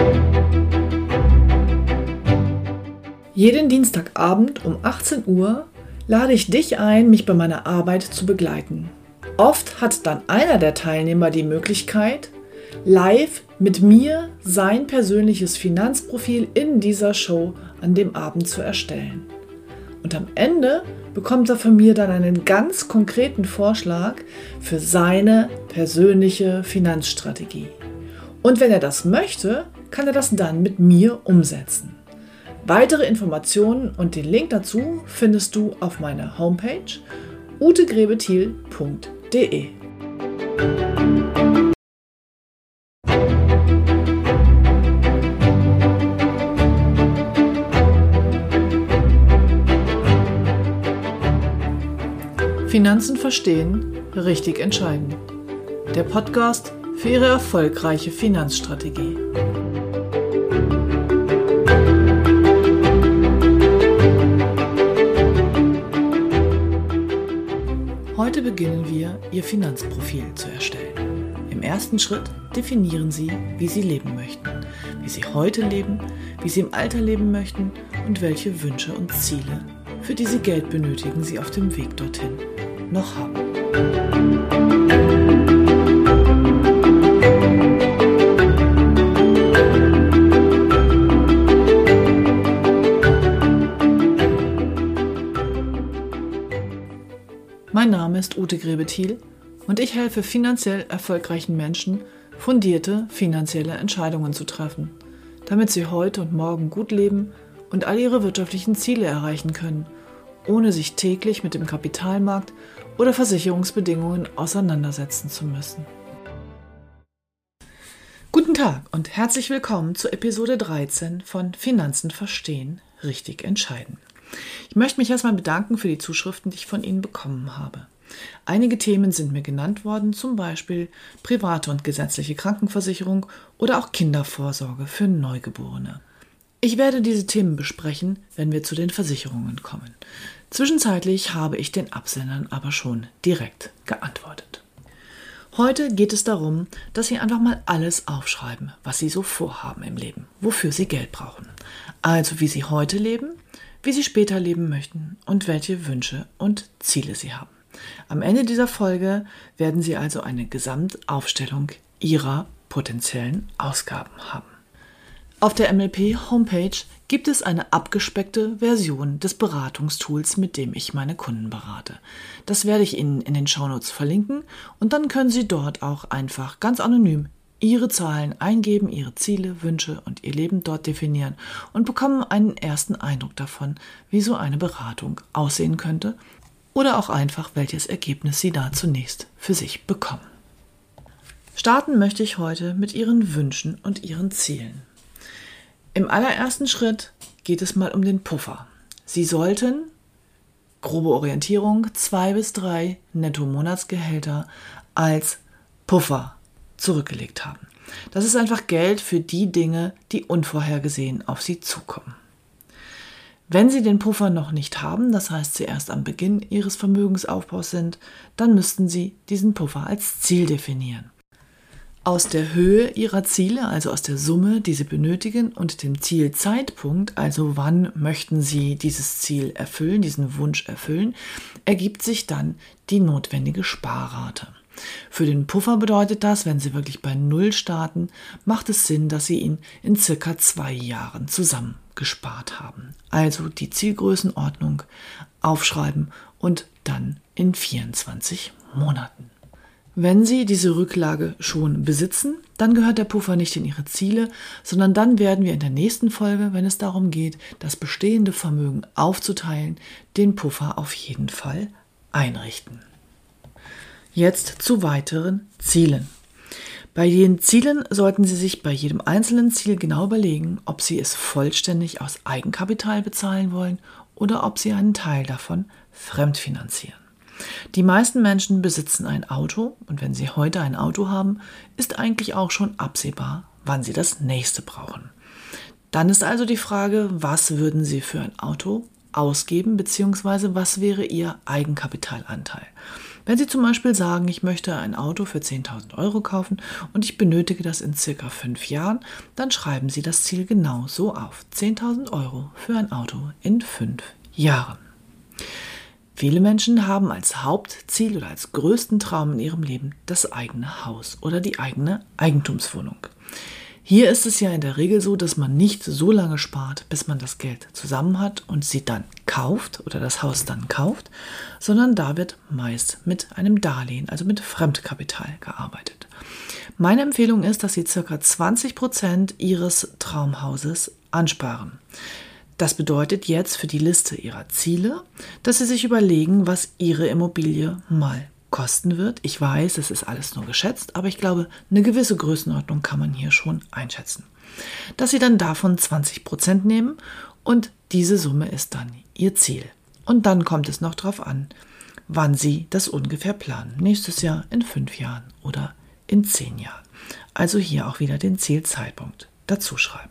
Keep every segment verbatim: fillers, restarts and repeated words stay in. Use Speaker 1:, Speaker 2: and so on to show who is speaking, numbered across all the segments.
Speaker 1: Jeden Dienstagabend um achtzehn Uhr lade ich dich ein, mich bei meiner Arbeit zu begleiten. Oft hat dann einer der Teilnehmer die Möglichkeit, live mit mir sein persönliches Finanzprofil in dieser Show an dem Abend zu erstellen. Und am Ende bekommt er von mir dann einen ganz konkreten Vorschlag für seine persönliche Finanzstrategie. Und wenn er das möchte, kann er das dann mit mir umsetzen. Weitere Informationen und den Link dazu findest du auf meiner Homepage ute grebethiel punkt de. Finanzen verstehen, richtig entscheiden. Der Podcast für Ihre erfolgreiche Finanzstrategie. Heute beginnen wir, Ihr Finanzprofil zu erstellen. Im ersten Schritt definieren Sie, wie Sie leben möchten, wie Sie heute leben, wie Sie im Alter leben möchten und welche Wünsche und Ziele, für die Sie Geld benötigen, Sie auf dem Weg dorthin noch haben. Mein Name ist Ute Grebethiel und ich helfe finanziell erfolgreichen Menschen, fundierte finanzielle Entscheidungen zu treffen, damit sie heute und morgen gut leben und all ihre wirtschaftlichen Ziele erreichen können, ohne sich täglich mit dem Kapitalmarkt oder Versicherungsbedingungen auseinandersetzen zu müssen. Guten Tag und herzlich willkommen zu Episode dreizehn von Finanzen verstehen, richtig entscheiden. Ich möchte mich erstmal bedanken für die Zuschriften, die ich von Ihnen bekommen habe. Einige Themen sind mir genannt worden, zum Beispiel private und gesetzliche Krankenversicherung oder auch Kindervorsorge für Neugeborene. Ich werde diese Themen besprechen, wenn wir zu den Versicherungen kommen. Zwischenzeitlich habe ich den Absendern aber schon direkt geantwortet. Heute geht es darum, dass Sie einfach mal alles aufschreiben, was Sie so vorhaben im Leben, wofür Sie Geld brauchen. Also wie Sie heute leben, wie Sie später leben möchten und welche Wünsche und Ziele Sie haben. Am Ende dieser Folge werden Sie also eine Gesamtaufstellung Ihrer potenziellen Ausgaben haben. Auf der M L P-Homepage gibt es eine abgespeckte Version des Beratungstools, mit dem ich meine Kunden berate. Das werde ich Ihnen in den Shownotes verlinken und dann können Sie dort auch einfach ganz anonym Ihre Zahlen eingeben, Ihre Ziele, Wünsche und Ihr Leben dort definieren und bekommen einen ersten Eindruck davon, wie so eine Beratung aussehen könnte oder auch einfach, welches Ergebnis Sie da zunächst für sich bekommen. Starten möchte ich heute mit Ihren Wünschen und Ihren Zielen. Im allerersten Schritt geht es mal um den Puffer. Sie sollten, grobe Orientierung, zwei bis drei Netto-Monatsgehälter als Puffer zurückgelegt haben. Das ist einfach Geld für die Dinge, die unvorhergesehen auf Sie zukommen. Wenn Sie den Puffer noch nicht haben, das heißt, Sie erst am Beginn Ihres Vermögensaufbaus sind, dann müssten Sie diesen Puffer als Ziel definieren. Aus der Höhe Ihrer Ziele, also aus der Summe, die Sie benötigen, und dem Zielzeitpunkt, also wann möchten Sie dieses Ziel erfüllen, diesen Wunsch erfüllen, ergibt sich dann die notwendige Sparrate. Für den Puffer bedeutet das, wenn Sie wirklich bei Null starten, macht es Sinn, dass Sie ihn in circa zwei Jahren zusammengespart haben. Also die Zielgrößenordnung aufschreiben und dann in vierundzwanzig Monaten. Wenn Sie diese Rücklage schon besitzen, dann gehört der Puffer nicht in Ihre Ziele, sondern dann werden wir in der nächsten Folge, wenn es darum geht, das bestehende Vermögen aufzuteilen, den Puffer auf jeden Fall einrichten. Jetzt zu weiteren Zielen. Bei den Zielen sollten Sie sich bei jedem einzelnen Ziel genau überlegen, ob Sie es vollständig aus Eigenkapital bezahlen wollen oder ob Sie einen Teil davon fremdfinanzieren. Die meisten Menschen besitzen ein Auto und wenn Sie heute ein Auto haben, ist eigentlich auch schon absehbar, wann Sie das nächste brauchen. Dann ist also die Frage, was würden Sie für ein Auto ausgeben bzw. was wäre Ihr Eigenkapitalanteil? Wenn Sie zum Beispiel sagen, ich möchte ein Auto für zehntausend Euro kaufen und ich benötige das in circa fünf Jahren, dann schreiben Sie das Ziel genau so auf. zehntausend Euro für ein Auto in fünf Jahren. Viele Menschen haben als Hauptziel oder als größten Traum in ihrem Leben das eigene Haus oder die eigene Eigentumswohnung. Hier ist es ja in der Regel so, dass man nicht so lange spart, bis man das Geld zusammen hat und sie dann kauft oder das Haus dann kauft, sondern da wird meist mit einem Darlehen, also mit Fremdkapital gearbeitet. Meine Empfehlung ist, dass Sie ca. zwanzig Prozent Ihres Traumhauses ansparen. Das bedeutet jetzt für die Liste Ihrer Ziele, dass Sie sich überlegen, was Ihre Immobilie mal kosten wird. Ich weiß, es ist alles nur geschätzt, aber ich glaube, eine gewisse Größenordnung kann man hier schon einschätzen. Dass Sie dann davon zwanzig Prozent nehmen und diese Summe ist dann Ihr Ziel. Und dann kommt es noch darauf an, wann Sie das ungefähr planen. Nächstes Jahr, in fünf Jahren oder in zehn Jahren. Also hier auch wieder den Zielzeitpunkt dazu schreiben.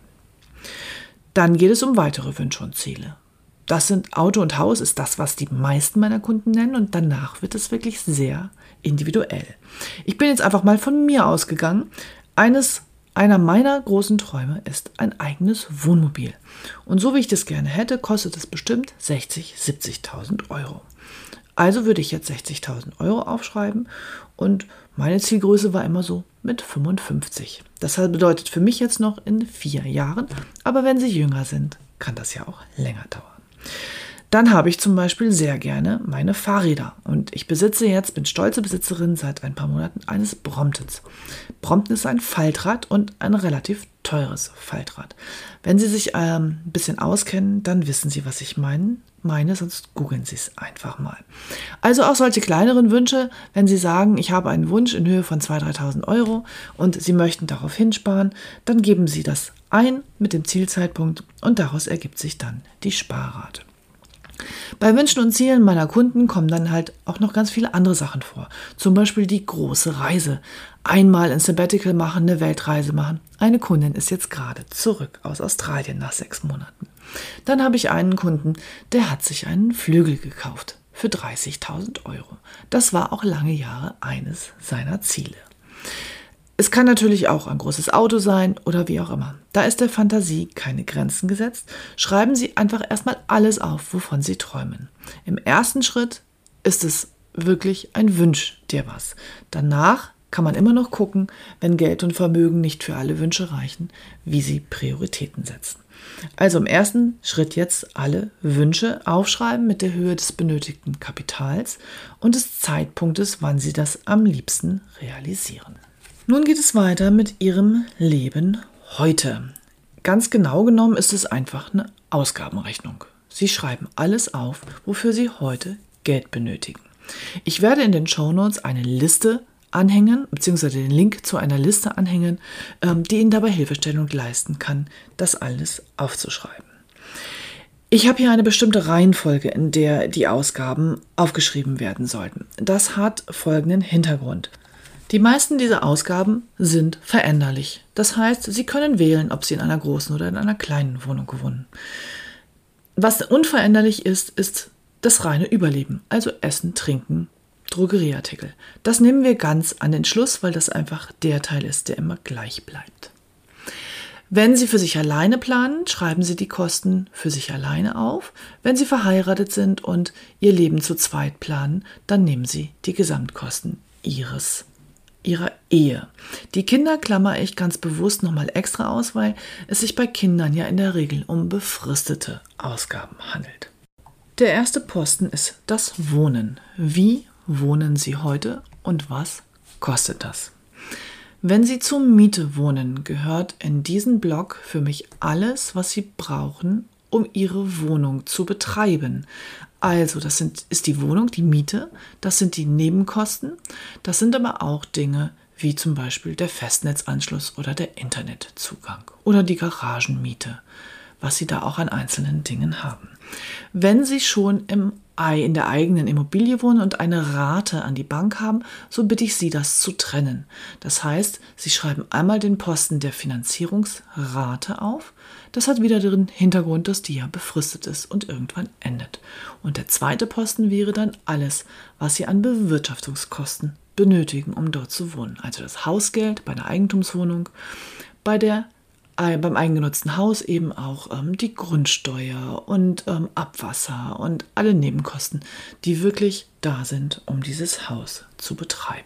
Speaker 1: Dann geht es um weitere Wünsche und Ziele. Das sind Auto und Haus, ist das, was die meisten meiner Kunden nennen, und danach wird es wirklich sehr individuell. Ich bin jetzt einfach mal von mir ausgegangen. Eines, einer meiner großen Träume ist ein eigenes Wohnmobil. Und so wie ich das gerne hätte, kostet es bestimmt sechzigtausend, siebzigtausend Euro. Also würde ich jetzt sechzigtausend Euro aufschreiben und meine Zielgröße war immer so mit fünfundfünfzig. Das bedeutet für mich jetzt noch in vier Jahren, aber wenn Sie jünger sind, kann das ja auch länger dauern. Dann habe ich zum Beispiel sehr gerne meine Fahrräder und ich besitze jetzt, bin stolze Besitzerin seit ein paar Monaten eines Bromptons. Brompton ist ein Faltrad und ein relativ teures Faltrad. Wenn Sie sich ähm, ein bisschen auskennen, dann wissen Sie, was ich meine. meine, sonst googeln Sie es einfach mal. Also auch solche kleineren Wünsche, wenn Sie sagen, ich habe einen Wunsch in Höhe von zweitausend, dreitausend Euro und Sie möchten darauf hinsparen, dann geben Sie das ein mit dem Zielzeitpunkt und daraus ergibt sich dann die Sparrate. Bei Wünschen und Zielen meiner Kunden kommen dann halt auch noch ganz viele andere Sachen vor. Zum Beispiel die große Reise. Einmal ein Sabbatical machen, eine Weltreise machen. Eine Kundin ist jetzt gerade zurück aus Australien nach sechs Monaten. Dann habe ich einen Kunden, der hat sich einen Flügel gekauft für dreißigtausend Euro. Das war auch lange Jahre eines seiner Ziele. Es kann natürlich auch ein großes Auto sein oder wie auch immer. Da ist der Fantasie keine Grenzen gesetzt. Schreiben Sie einfach erstmal alles auf, wovon Sie träumen. Im ersten Schritt ist es wirklich ein Wünsch dir was. Danach kann man immer noch gucken, wenn Geld und Vermögen nicht für alle Wünsche reichen, wie Sie Prioritäten setzen. Also im ersten Schritt jetzt alle Wünsche aufschreiben mit der Höhe des benötigten Kapitals und des Zeitpunktes, wann Sie das am liebsten realisieren. Nun geht es weiter mit Ihrem Leben heute. Ganz genau genommen ist es einfach eine Ausgabenrechnung. Sie schreiben alles auf, wofür Sie heute Geld benötigen. Ich werde in den Shownotes eine Liste anhängen, beziehungsweise den Link zu einer Liste anhängen, die Ihnen dabei Hilfestellung leisten kann, das alles aufzuschreiben. Ich habe hier eine bestimmte Reihenfolge, in der die Ausgaben aufgeschrieben werden sollten. Das hat folgenden Hintergrund. Die meisten dieser Ausgaben sind veränderlich. Das heißt, Sie können wählen, ob Sie in einer großen oder in einer kleinen Wohnung wohnen. Was unveränderlich ist, ist das reine Überleben, also Essen, Trinken, Drogerieartikel. Das nehmen wir ganz an den Schluss, weil das einfach der Teil ist, der immer gleich bleibt. Wenn Sie für sich alleine planen, schreiben Sie die Kosten für sich alleine auf. Wenn Sie verheiratet sind und Ihr Leben zu zweit planen, dann nehmen Sie die Gesamtkosten Ihres ihrer Ehe. Die Kinder klammere ich ganz bewusst nochmal extra aus, weil es sich bei Kindern ja in der Regel um befristete Ausgaben handelt. Der erste Posten ist das Wohnen. Wie wohnen Sie heute und was kostet das? Wenn Sie zur Miete wohnen, gehört in diesen Block für mich alles, was Sie brauchen, um Ihre Wohnung zu betreiben. Also, das sind, ist die Wohnung, die Miete, das sind die Nebenkosten, das sind aber auch Dinge wie zum Beispiel der Festnetzanschluss oder der Internetzugang oder die Garagenmiete. was Sie da auch an einzelnen Dingen haben. Wenn Sie schon im in der eigenen Immobilie wohnen und eine Rate an die Bank haben, so bitte ich Sie, das zu trennen. Das heißt, Sie schreiben einmal den Posten der Finanzierungsrate auf. Das hat wieder den Hintergrund, dass die ja befristet ist und irgendwann endet. Und der zweite Posten wäre dann alles, was Sie an Bewirtschaftungskosten benötigen, um dort zu wohnen. Also das Hausgeld bei einer Eigentumswohnung, bei der beim eigengenutzten Haus eben auch ähm, die Grundsteuer und ähm, Abwasser und alle Nebenkosten, die wirklich da sind, um dieses Haus zu betreiben.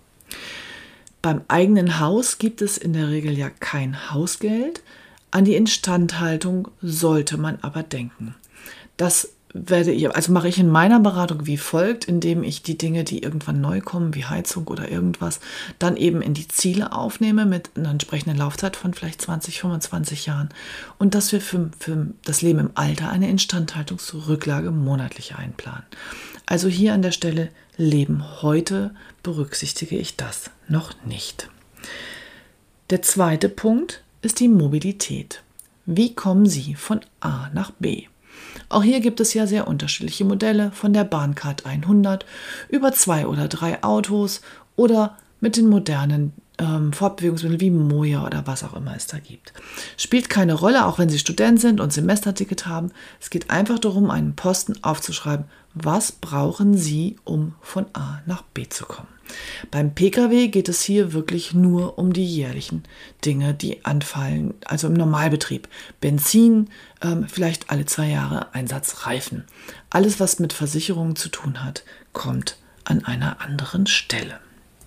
Speaker 1: Beim eigenen Haus gibt es in der Regel ja kein Hausgeld. An die Instandhaltung sollte man aber denken. Das werde ich, also mache ich in meiner Beratung wie folgt, indem ich die Dinge, die irgendwann neu kommen, wie Heizung oder irgendwas, dann eben in die Ziele aufnehme mit einer entsprechenden Laufzeit von vielleicht zwanzig, fünfundzwanzig Jahren und dass wir für, für das Leben im Alter eine Instandhaltungsrücklage monatlich einplanen. Also hier an der Stelle Leben heute berücksichtige ich das noch nicht. Der zweite Punkt ist die Mobilität. Wie kommen Sie von A nach B? Auch hier gibt es ja sehr unterschiedliche Modelle, von der Bahncard hundert über zwei oder drei Autos oder mit den modernen ähm, Fortbewegungsmitteln wie Moja oder was auch immer es da gibt. Spielt keine Rolle, auch wenn Sie Student sind und Semesterticket haben. Es geht einfach darum, einen Posten aufzuschreiben. Was brauchen Sie, um von A nach B zu kommen? Beim Pkw geht es hier wirklich nur um die jährlichen Dinge, die anfallen, also im Normalbetrieb. Benzin, ähm, vielleicht alle zwei Jahre Einsatzreifen. Alles, was mit Versicherungen zu tun hat, kommt an einer anderen Stelle.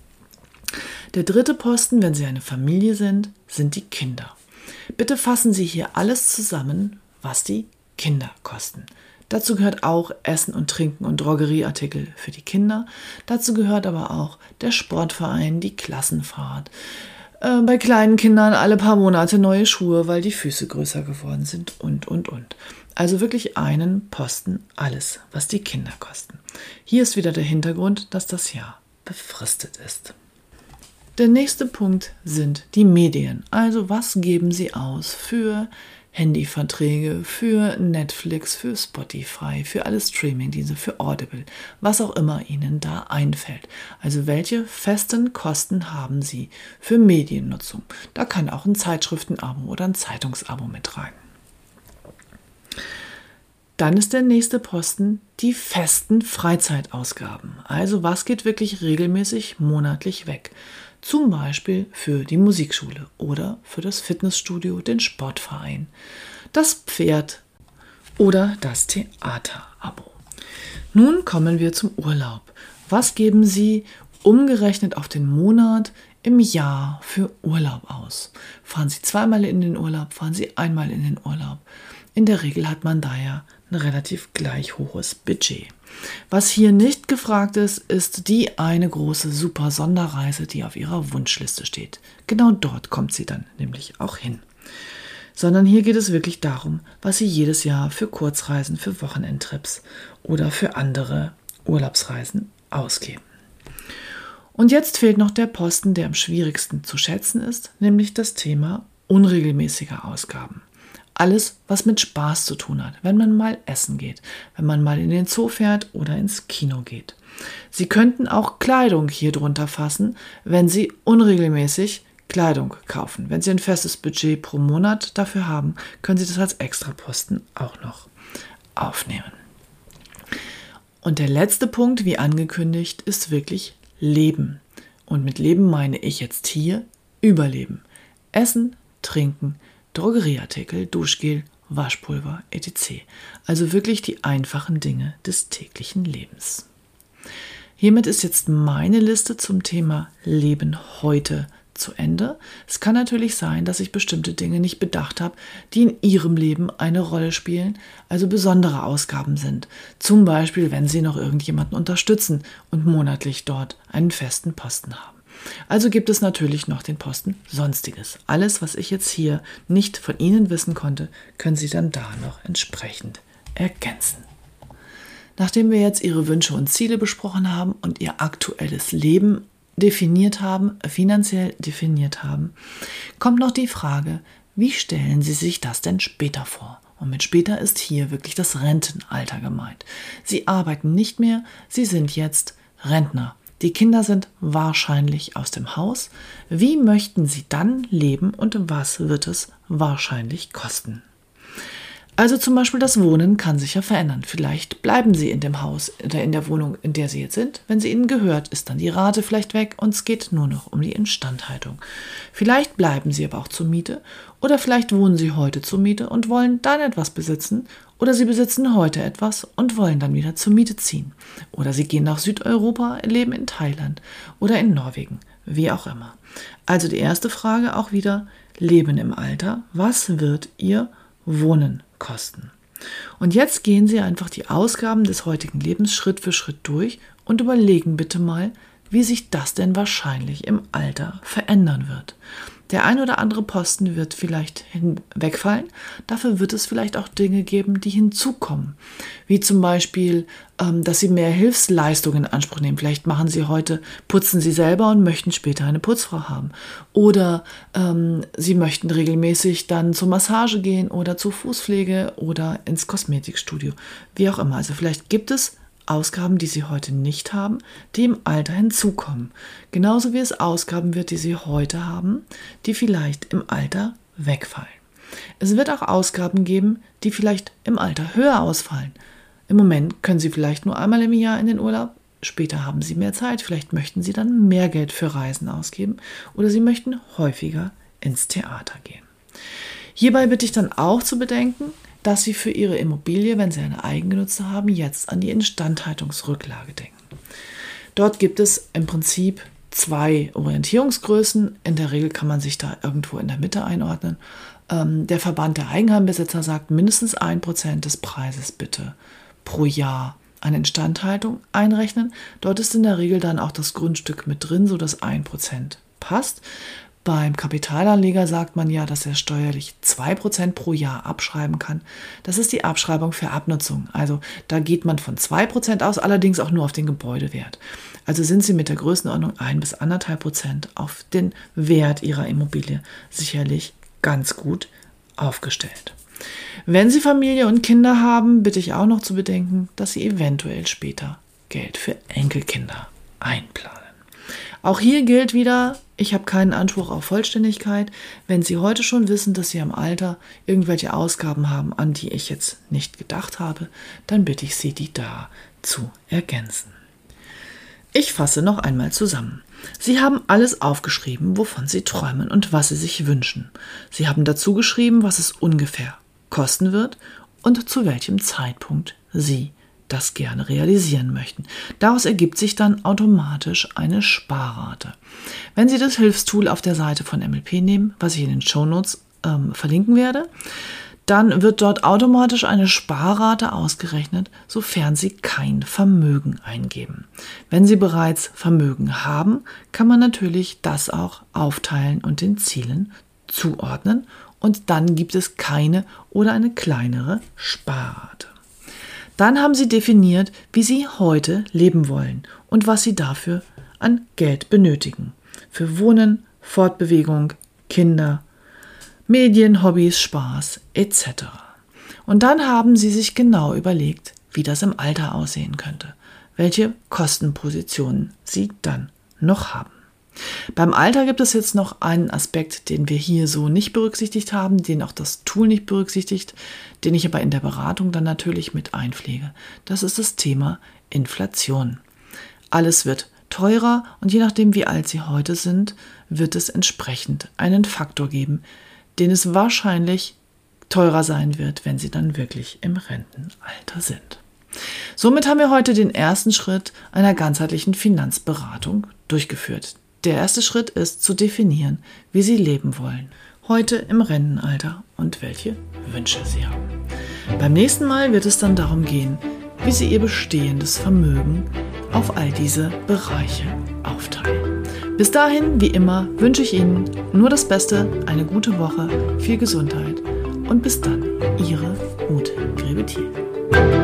Speaker 1: Der dritte Posten, wenn Sie eine Familie sind, sind die Kinder. Bitte fassen Sie hier alles zusammen, was die Kinder kosten. Dazu gehört auch Essen und Trinken und Drogerieartikel für die Kinder. Dazu gehört aber auch der Sportverein, die Klassenfahrt. Äh, bei kleinen Kindern alle paar Monate neue Schuhe, weil die Füße größer geworden sind und, und, und. Also wirklich einen Posten alles, was die Kinder kosten. Hier ist wieder der Hintergrund, dass das Jahr befristet ist. Der nächste Punkt sind die Medien. Also was geben Sie aus für Handyverträge, für Netflix, für Spotify, für alle Streamingdienste, für Audible, was auch immer Ihnen da einfällt. Also welche festen Kosten haben Sie für Mediennutzung? Da kann auch ein Zeitschriftenabo oder ein Zeitungsabo mit rein. Dann ist der nächste Posten die festen Freizeitausgaben. Also was geht wirklich regelmäßig monatlich weg? Zum Beispiel für die Musikschule oder für das Fitnessstudio, den Sportverein, das Pferd oder das Theaterabo. Nun kommen wir zum Urlaub. Was geben Sie umgerechnet auf den Monat im Jahr für Urlaub aus? Fahren Sie zweimal in den Urlaub, fahren Sie einmal in den Urlaub? In der Regel hat man da ja ein relativ gleich hohes Budget. Was hier nicht gefragt ist, ist die eine große super Sonderreise, die auf Ihrer Wunschliste steht. Genau dort kommt sie dann nämlich auch hin. Sondern hier geht es wirklich darum, was Sie jedes Jahr für Kurzreisen, für Wochenendtrips oder für andere Urlaubsreisen ausgeben. Und jetzt fehlt noch der Posten, der am schwierigsten zu schätzen ist, nämlich das Thema unregelmäßige Ausgaben. Alles, was mit Spaß zu tun hat, wenn man mal essen geht, wenn man mal in den Zoo fährt oder ins Kino geht. Sie könnten auch Kleidung hier drunter fassen, wenn Sie unregelmäßig Kleidung kaufen. Wenn Sie ein festes Budget pro Monat dafür haben, können Sie das als Extraposten auch noch aufnehmen. Und der letzte Punkt, wie angekündigt, ist wirklich Leben. Und mit Leben meine ich jetzt hier Überleben. Essen, Trinken, Drogerieartikel, Duschgel, Waschpulver, et cetera. Also wirklich die einfachen Dinge des täglichen Lebens. Hiermit ist jetzt meine Liste zum Thema Leben heute zu Ende. Es kann natürlich sein, dass ich bestimmte Dinge nicht bedacht habe, die in Ihrem Leben eine Rolle spielen, also besondere Ausgaben sind. Zum Beispiel, wenn Sie noch irgendjemanden unterstützen und monatlich dort einen festen Posten haben. Also gibt es natürlich noch den Posten Sonstiges. Alles, was ich jetzt hier nicht von Ihnen wissen konnte, können Sie dann da noch entsprechend ergänzen. Nachdem wir jetzt Ihre Wünsche und Ziele besprochen haben und Ihr aktuelles Leben definiert haben, finanziell definiert haben, kommt noch die Frage, Wie stellen Sie sich das denn später vor? Und mit später ist hier wirklich das Rentenalter gemeint. Sie arbeiten nicht mehr, Sie sind jetzt Rentner. Die Kinder sind wahrscheinlich aus dem Haus. Wie möchten Sie dann leben und was wird es wahrscheinlich kosten? Also zum Beispiel das Wohnen kann sich ja verändern. Vielleicht bleiben Sie in dem Haus oder in der Wohnung, in der Sie jetzt sind. Wenn sie Ihnen gehört, ist dann die Rate vielleicht weg und es geht nur noch um die Instandhaltung. Vielleicht bleiben Sie aber auch zur Miete oder vielleicht wohnen Sie heute zur Miete und wollen dann etwas besitzen oder Sie besitzen heute etwas und wollen dann wieder zur Miete ziehen. Oder Sie gehen nach Südeuropa, leben in Thailand oder in Norwegen, wie auch immer. Also die erste Frage auch wieder, Leben im Alter. Was wird Ihr Wohnen kosten? Und jetzt gehen Sie einfach die Ausgaben des heutigen Lebens Schritt für Schritt durch und überlegen bitte mal, wie sich das denn wahrscheinlich im Alter verändern wird. Der ein oder andere Posten wird vielleicht wegfallen, dafür wird es vielleicht auch Dinge geben, die hinzukommen. Wie zum Beispiel, ähm, dass Sie mehr Hilfsleistungen in Anspruch nehmen. Vielleicht machen Sie heute, putzen Sie selber und möchten später eine Putzfrau haben. Oder ähm, Sie möchten regelmäßig dann zur Massage gehen oder zur Fußpflege oder ins Kosmetikstudio. Wie auch immer. Also vielleicht gibt es Ausgaben, die Sie heute nicht haben, die im Alter hinzukommen. Genauso wie es Ausgaben wird, die Sie heute haben, die vielleicht im Alter wegfallen. Es wird auch Ausgaben geben, die vielleicht im Alter höher ausfallen. Im Moment können Sie vielleicht nur einmal im Jahr in den Urlaub, später haben Sie mehr Zeit, vielleicht möchten Sie dann mehr Geld für Reisen ausgeben oder Sie möchten häufiger ins Theater gehen. Hierbei bitte ich dann auch zu bedenken, dass Sie für Ihre Immobilie, wenn Sie eine eigengenutzte haben, jetzt an die Instandhaltungsrücklage denken. Dort gibt es im Prinzip zwei Orientierungsgrößen. In der Regel kann man sich da irgendwo in der Mitte einordnen. Ähm, der Verband der Eigenheimbesitzer sagt, mindestens ein Prozent des Preises bitte pro Jahr an Instandhaltung einrechnen. Dort ist in der Regel dann auch das Grundstück mit drin, sodass ein Prozent passt. Beim Kapitalanleger sagt man ja, dass er steuerlich zwei Prozent pro Jahr abschreiben kann. Das ist die Abschreibung für Abnutzung. Also da geht man von zwei Prozent aus, allerdings auch nur auf den Gebäudewert. Also sind Sie mit der Größenordnung ein bis anderthalb Prozent auf den Wert Ihrer Immobilie sicherlich ganz gut aufgestellt. Wenn Sie Familie und Kinder haben, bitte ich auch noch zu bedenken, dass Sie eventuell später Geld für Enkelkinder einplanen. Auch hier gilt wieder, ich habe keinen Anspruch auf Vollständigkeit. Wenn Sie heute schon wissen, dass Sie im Alter irgendwelche Ausgaben haben, an die ich jetzt nicht gedacht habe, dann bitte ich Sie, die da zu ergänzen. Ich fasse noch einmal zusammen. Sie haben alles aufgeschrieben, wovon Sie träumen und was Sie sich wünschen. Sie haben dazu geschrieben, was es ungefähr kosten wird und zu welchem Zeitpunkt Sie das gerne realisieren möchten. Daraus ergibt sich dann automatisch eine Sparrate. Wenn Sie das Hilfstool auf der Seite von M L P nehmen, was ich in den Shownotes ähm, verlinken werde, dann wird dort automatisch eine Sparrate ausgerechnet, sofern Sie kein Vermögen eingeben. Wenn Sie bereits Vermögen haben, kann man natürlich das auch aufteilen und den Zielen zuordnen und dann gibt es keine oder eine kleinere Sparrate. Dann haben Sie definiert, wie Sie heute leben wollen und was Sie dafür an Geld benötigen. Für Wohnen, Fortbewegung, Kinder, Medien, Hobbys, Spaß et cetera. Und dann haben Sie sich genau überlegt, wie das im Alter aussehen könnte, welche Kostenpositionen Sie dann noch haben. Beim Alter gibt es jetzt noch einen Aspekt, den wir hier so nicht berücksichtigt haben, den auch das Tool nicht berücksichtigt, den ich aber in der Beratung dann natürlich mit einpflege. Das ist das Thema Inflation. Alles wird teurer und je nachdem, wie alt Sie heute sind, wird es entsprechend einen Faktor geben, den es wahrscheinlich teurer sein wird, wenn Sie dann wirklich im Rentenalter sind. Somit haben wir heute den ersten Schritt einer ganzheitlichen Finanzberatung durchgeführt. Der erste Schritt ist zu definieren, wie Sie leben wollen, heute im Rentenalter und welche Wünsche Sie haben. Beim nächsten Mal wird es dann darum gehen, wie Sie Ihr bestehendes Vermögen auf all diese Bereiche aufteilen. Bis dahin, wie immer, wünsche ich Ihnen nur das Beste, eine gute Woche, viel Gesundheit und bis dann, Ihre Ute Grebethiel.